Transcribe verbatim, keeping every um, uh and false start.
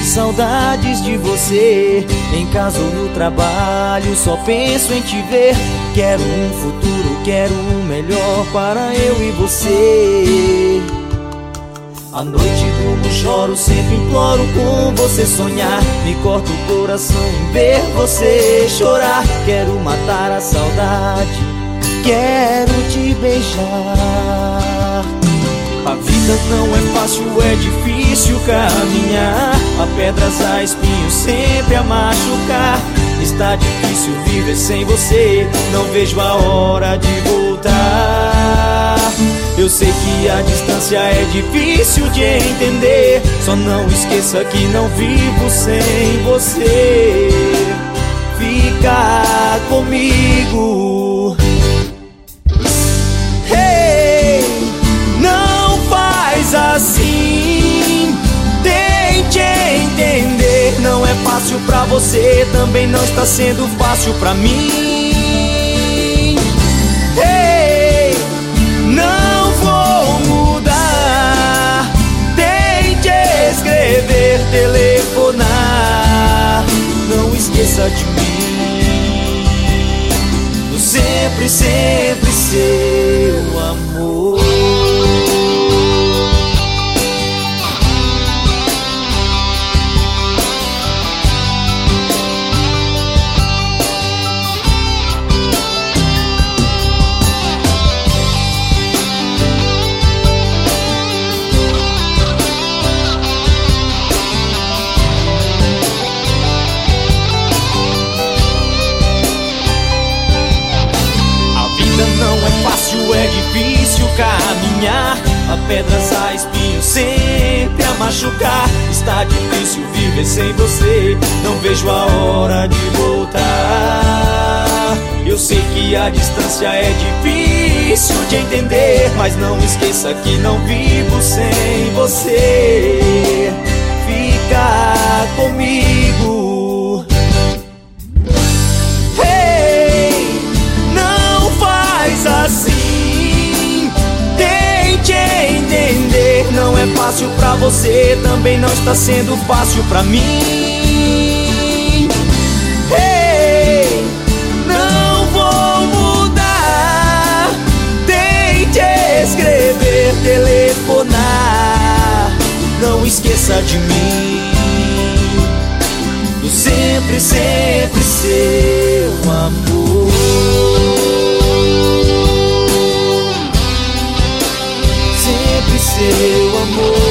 saudades de você. Em casa ou no trabalho, só penso em te ver. Quero um futuro, quero um melhor para eu e você. À noite durmo, choro, sempre imploro com você sonhar. Me corta o coração em ver você chorar. Quero matar a saudade, quero te beijar. A vida não é fácil, é difícil caminhar. Há pedras, há espinhos sempre a machucar. Está difícil viver sem você, não vejo a hora de voltar. Eu sei que a distância é difícil de entender, só não esqueça que não vivo sem você. Fica comigo. Hey, não faz assim, tente entender. Não é fácil pra você, também não está sendo fácil pra mim. Hey, não vou mudar. Tente escrever, telefonar. Não esqueça de mim. Eu sempre, sempre seu amor. É difícil caminhar, há pedras, há espinhos sempre a machucar. Está difícil viver sem você, não vejo a hora de voltar. Eu sei que a distância é difícil de entender, mas não esqueça que não vivo sem você. Fica comigo. Hey, não faz assim. Não é fácil pra você, também não está sendo fácil pra mim. Hey, não vou mudar. Tente escrever, telefonar. Não esqueça de mim. Eu sempre, sempre seu amor. Seu amor.